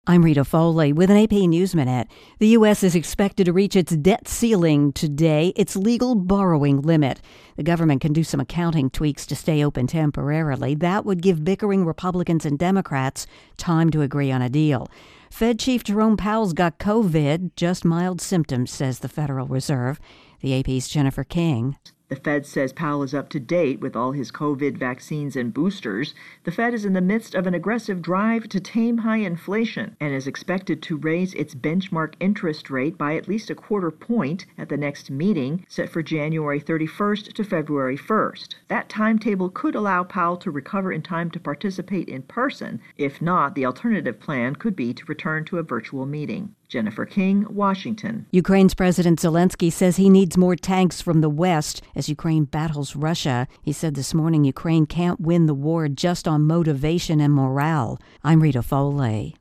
I'm Rita Foley with an AP News Minute. The U.S. is expected to reach its debt ceiling today, its legal borrowing limit. The government can do some accounting tweaks to stay open temporarily. That would give bickering Republicans and Democrats time to agree on a deal. Fed Chief Jerome Powell's got COVID, just mild symptoms, says the Federal Reserve. The AP's Jennifer King. The Fed says Powell is up to date with all his COVID vaccines and boosters. The Fed is in the midst of an aggressive drive to tame high inflation and is expected to raise its benchmark interest rate by at least a quarter point at the next meeting, set for January 31st to February 1st. That timetable could allow Powell to recover in time to participate in person. If not, the alternative plan could be to return to a virtual meeting. Jennifer King, Washington. Ukraine's President Zelensky says he needs more tanks from the West as Ukraine battles Russia. He said this morning Ukraine can't win the war just on motivation and morale. I'm Rita Foley.